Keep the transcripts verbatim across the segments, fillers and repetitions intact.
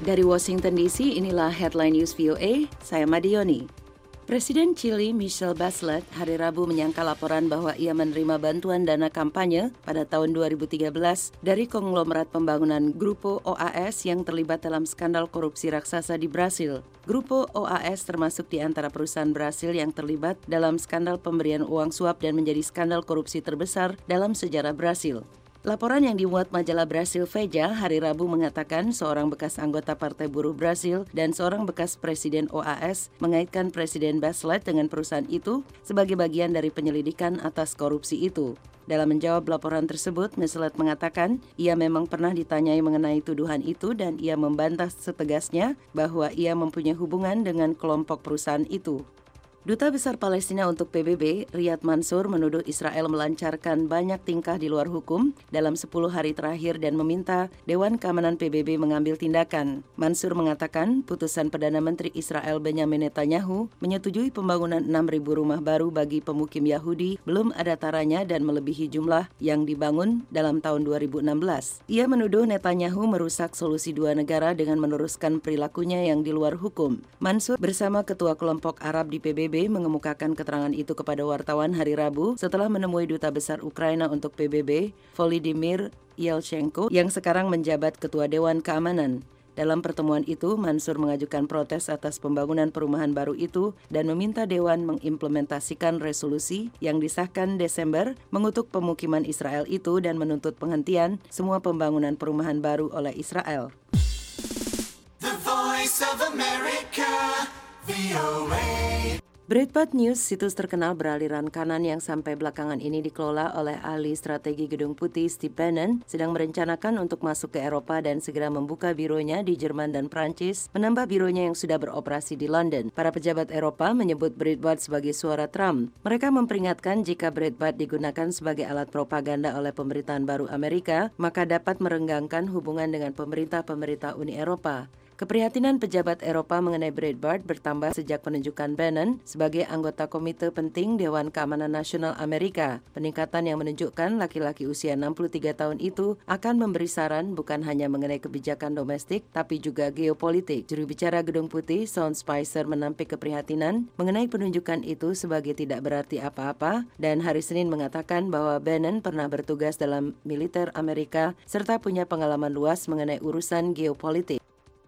Dari Washington D C, inilah Headline News V O A, saya Madioni. Presiden Chili Michelle Bachelet hari Rabu menyangkal laporan bahwa ia menerima bantuan dana kampanye pada tahun dua ribu tiga belas dari konglomerat pembangunan Grupo O A S yang terlibat dalam skandal korupsi raksasa di Brasil. Grupo O A S termasuk di antara perusahaan Brasil yang terlibat dalam skandal pemberian uang suap dan menjadi skandal korupsi terbesar dalam sejarah Brasil. Laporan yang dimuat majalah Brasil Veja hari Rabu mengatakan seorang bekas anggota Partai Buruh Brasil dan seorang bekas Presiden O A S mengaitkan Presiden Bachelet dengan perusahaan itu sebagai bagian dari penyelidikan atas korupsi itu. Dalam menjawab laporan tersebut, Bachelet mengatakan ia memang pernah ditanyai mengenai tuduhan itu dan ia membantah setegasnya bahwa ia mempunyai hubungan dengan kelompok perusahaan itu. Duta Besar Palestina untuk P B B, Riyad Mansour, menuduh Israel melancarkan banyak tingkah di luar hukum dalam sepuluh hari terakhir dan meminta Dewan Keamanan P B B mengambil tindakan. Mansour mengatakan putusan Perdana Menteri Israel Benjamin Netanyahu menyetujui pembangunan enam ribu rumah baru bagi pemukim Yahudi belum ada taranya dan melebihi jumlah yang dibangun dalam tahun dua ribu enam belas. Ia menuduh Netanyahu merusak solusi dua negara dengan meneruskan perilakunya yang di luar hukum. Mansour bersama Ketua Kelompok Arab di P B B mengemukakan keterangan itu kepada wartawan hari Rabu setelah menemui Duta Besar Ukraina untuk P B B, Volodymyr Yelchenko, yang sekarang menjabat Ketua Dewan Keamanan. Dalam pertemuan itu, Mansour mengajukan protes atas pembangunan perumahan baru itu dan meminta Dewan mengimplementasikan resolusi yang disahkan Desember mengutuk pemukiman Israel itu dan menuntut penghentian semua pembangunan perumahan baru oleh Israel. The Voice of America, V O A. Breitbart News, situs terkenal beraliran kanan yang sampai belakangan ini dikelola oleh ahli strategi Gedung Putih Steve Bannon, sedang merencanakan untuk masuk ke Eropa dan segera membuka bironya di Jerman dan Prancis, menambah bironya yang sudah beroperasi di London. Para pejabat Eropa menyebut Breitbart sebagai suara Trump. Mereka memperingatkan jika Breitbart digunakan sebagai alat propaganda oleh pemerintahan baru Amerika, maka dapat merenggangkan hubungan dengan pemerintah-pemerintah Uni Eropa. Keprihatinan pejabat Eropa mengenai Breitbart bertambah sejak penunjukan Bannon sebagai anggota Komite Penting Dewan Keamanan Nasional Amerika. Peningkatan yang menunjukkan laki-laki usia enam puluh tiga tahun itu akan memberi saran bukan hanya mengenai kebijakan domestik, tapi juga geopolitik. Juru bicara Gedung Putih, Sean Spicer, menampik keprihatinan mengenai penunjukan itu sebagai tidak berarti apa-apa, dan hari Senin mengatakan bahwa Bannon pernah bertugas dalam militer Amerika serta punya pengalaman luas mengenai urusan geopolitik.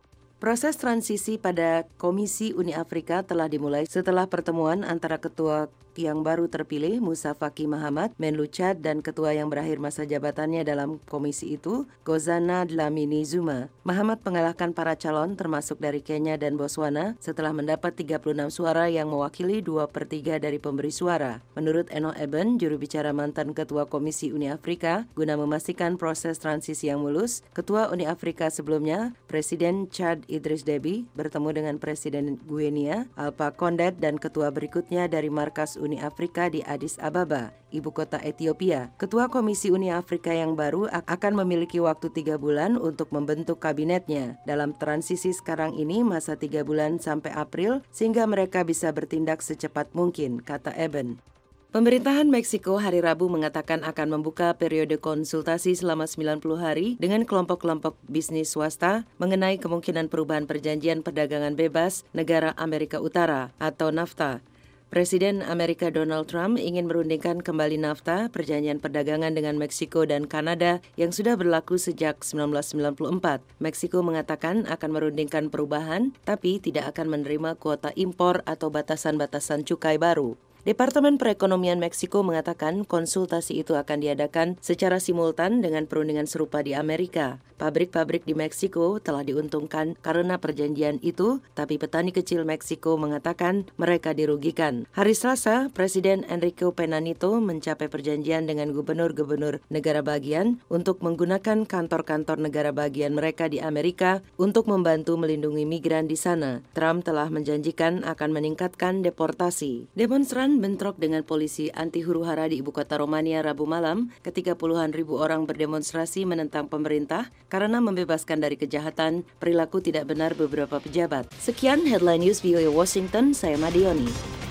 Proses transisi pada Komisi Uni Afrika telah dimulai setelah pertemuan antara Ketua yang baru terpilih Musa Faki Mahamat, Menlu Chad, dan Ketua yang berakhir masa jabatannya dalam komisi itu, Gozana Dlamini Zuma. Mahamat mengalahkan para calon termasuk dari Kenya dan Botswana setelah mendapat tiga puluh enam suara yang mewakili dua per tiga dari pemberi suara. Menurut Eno Eben, juru bicara mantan Ketua Komisi Uni Afrika, guna memastikan proses transisi yang mulus, Ketua Uni Afrika sebelumnya, Presiden Chad Idris Deby, bertemu dengan Presiden Guinea, Alpha Conde, dan ketua berikutnya dari markas Uni Afrika di Addis Ababa, ibu kota Ethiopia. Ketua Komisi Uni Afrika yang baru akan memiliki waktu tiga bulan untuk membentuk kabinetnya. Dalam transisi sekarang ini masa tiga bulan sampai April, sehingga mereka bisa bertindak secepat mungkin, kata Eben. Pemerintahan Meksiko hari Rabu mengatakan akan membuka periode konsultasi selama sembilan puluh hari dengan kelompok-kelompok bisnis swasta mengenai kemungkinan perubahan perjanjian perdagangan bebas negara Amerika Utara atau NAFTA. Presiden Amerika Donald Trump ingin merundingkan kembali NAFTA, perjanjian perdagangan dengan Meksiko dan Kanada yang sudah berlaku sejak seribu sembilan ratus sembilan puluh empat. Meksiko mengatakan akan merundingkan perubahan, tapi tidak akan menerima kuota impor atau batasan-batasan cukai baru. Departemen Perekonomian Meksiko mengatakan konsultasi itu akan diadakan secara simultan dengan perundingan serupa di Amerika. Pabrik-pabrik di Meksiko telah diuntungkan karena perjanjian itu, tapi petani kecil Meksiko mengatakan mereka dirugikan. Hari Selasa, Presiden Enrique Pena Nieto mencapai perjanjian dengan gubernur-gubernur negara bagian untuk menggunakan kantor-kantor negara bagian mereka di Amerika untuk membantu melindungi migran di sana. Trump telah menjanjikan akan meningkatkan deportasi. Demonstran bentrok dengan polisi anti huru-hara di ibu kota Romania Rabu malam ketika puluhan ribu orang berdemonstrasi menentang pemerintah karena membebaskan dari kejahatan perilaku tidak benar beberapa pejabat. Sekian Headline News V O A Washington, saya Madioni.